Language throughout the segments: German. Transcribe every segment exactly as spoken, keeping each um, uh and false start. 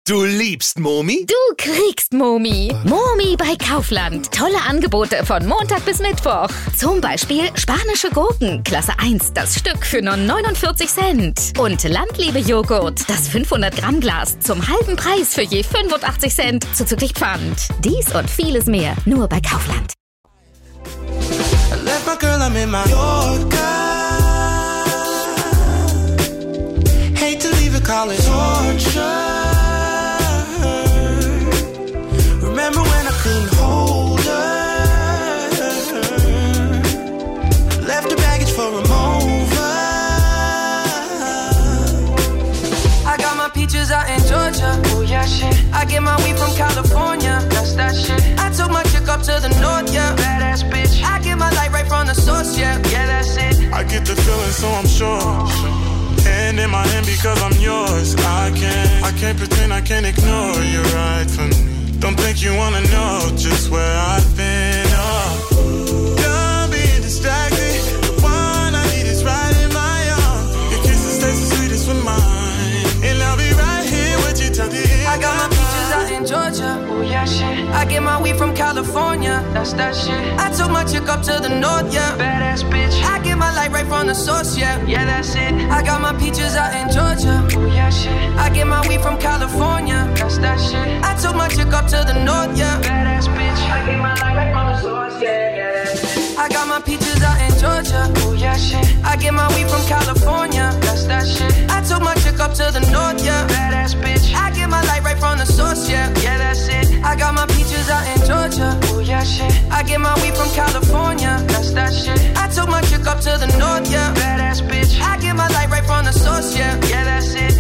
Du liebst Momi? Du kriegst Momi. Momi bei Kaufland. Tolle Angebote von Montag bis Mittwoch. Zum Beispiel spanische Gurken, Klasse eins, das Stück für nur neunundvierzig Cent. Und Landliebe-Joghurt, das fünfhundert Gramm Glas zum halben Preis für je fünfundachtzig Cent zuzüglich Pfand. Dies und vieles mehr nur bei Kaufland. I left my girl, I'm in my Yorker. Hate to leave it, call it torture. Remember when I couldn't hold her? Left the baggage for a mover. I got my peaches out in Georgia. Oh yeah, shit. I get my weed from California. That's that shit. I took my chick up to the north, yeah. Badass bitch. I get my light right from the source, yeah. Yeah, that's it. I get the feeling, so I'm sure. Hand in my hand because I'm yours. I can't, I can't pretend, I can't ignore you right from me. Don't think you wanna know just where I've been. Oh, done being distracted. The one I need is right in my arms. Your kisses taste the sweetest with mine, and I'll be right here with you till the end. I got my peaches out in Georgia. Oh yeah, shit. I get my weed from California. That's that shit. I took my chick up to the north, yeah. Badass bitch. I get my light right from the source, yeah. Yeah, that's it. I got my peaches out in Georgia. Oh yeah, shit. I get my weed from California. That's that shit. I took my chick up to the north, yeah. Badass bitch. I get my light right from the source, yeah. Yeah, that's it. I got my peaches out in Georgia. Oh yeah, shit. I get my weed from California. That's that shit. I took my chick up to the north, yeah. Badass bitch. I get my light right from the source, yeah. Yeah, that's it. I got my peaches out in Georgia. Oh yeah, shit. I get my weed from California. That's that shit. I took my chick up to the north, yeah. Badass bitch. I get my light right from the source, yeah. Yeah, that's it.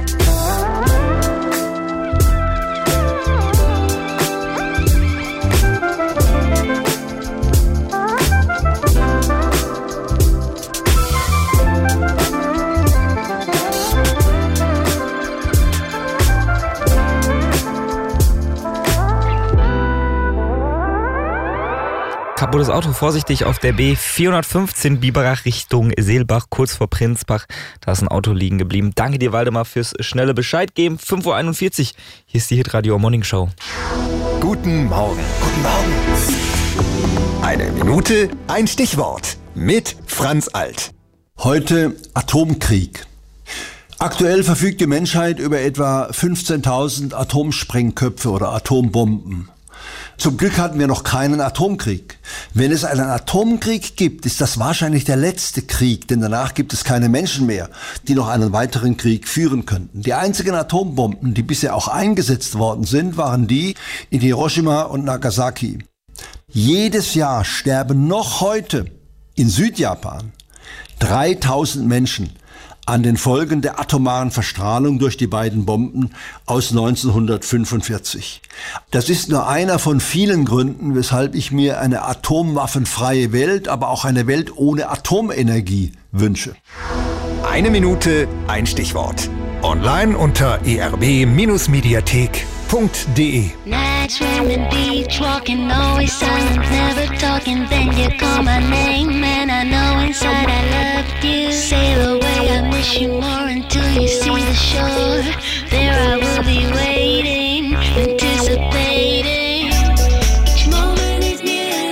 Kaputtes Auto, vorsichtig auf der B vierhundertfünfzehn Biberach Richtung Seelbach, kurz vor Prinzbach. Da ist ein Auto liegen geblieben. Danke dir, Waldemar, fürs schnelle Bescheid geben. fünf Uhr einundvierzig, hier ist die Hitradio Morning Show. Guten Morgen. Guten Morgen. Eine Minute, ein Stichwort. Mit Franz Alt. Heute Atomkrieg. Aktuell verfügt die Menschheit über etwa fünfzehntausend Atomsprengköpfe oder Atombomben. Zum Glück hatten wir noch keinen Atomkrieg. Wenn es einen Atomkrieg gibt, ist das wahrscheinlich der letzte Krieg, denn danach gibt es keine Menschen mehr, die noch einen weiteren Krieg führen könnten. Die einzigen Atombomben, die bisher auch eingesetzt worden sind, waren die in Hiroshima und Nagasaki. Jedes Jahr sterben noch heute in Südjapan dreitausend Menschen an den Folgen der atomaren Verstrahlung durch die beiden Bomben aus neunzehnhundertfünfundvierzig. Das ist nur einer von vielen Gründen, weshalb ich mir eine atomwaffenfreie Welt, aber auch eine Welt ohne Atomenergie wünsche. Eine Minute, ein Stichwort. Online unter e r b mediathek punkt d e. Nights on the beach, walking, always silent, never talking. Then you call my name, and I know inside I love you. Sail away, I miss you more until you see the shore. There I will be waiting, anticipating. Each moment is new.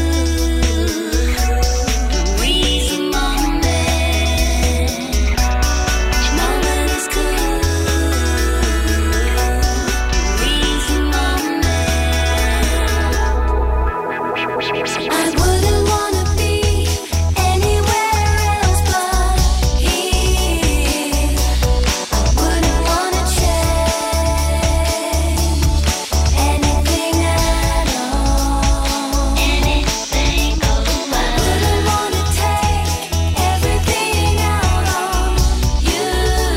Breeze a moment. Each moment is cool. I wouldn't wanna be anywhere else but here. I wouldn't wanna change anything at all. Anything goes. I wouldn't wanna take everything out on you.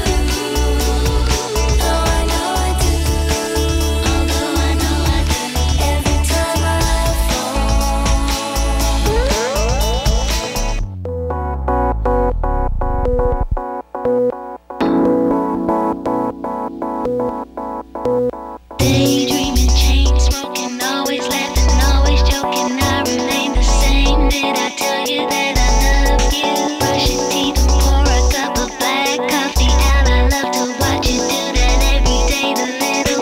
Though I know I do. Although I know I do. Every time I daydreaming, chain smoking, always laughing, always joking. I remain the same. Did I tell you that I love you? Brush your teeth and pour a cup of black coffee out. I love to watch you do that every day. The little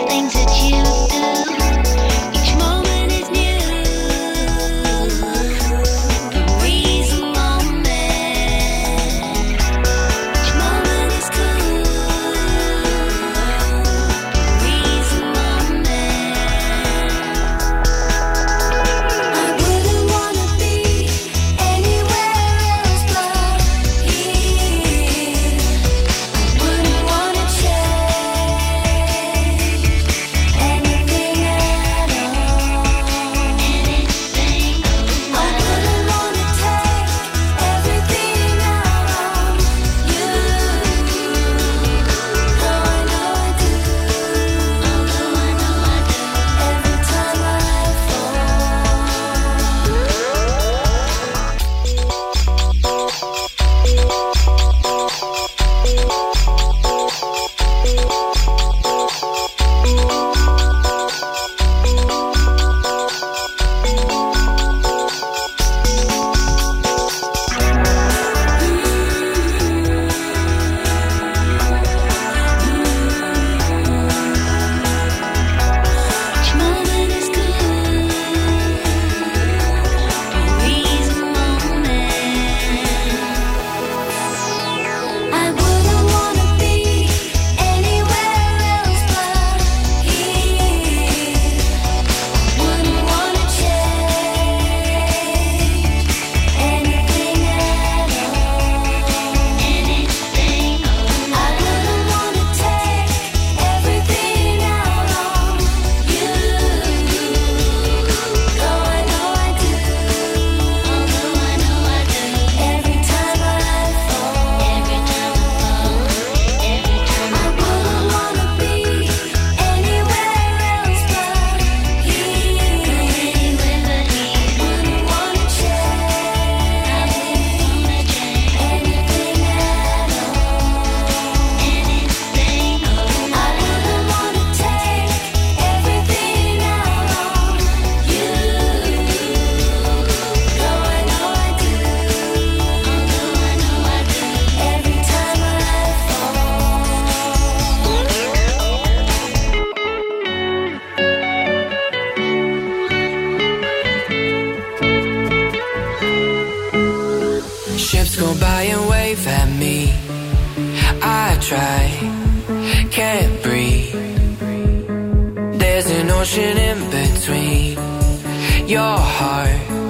motion in between your heart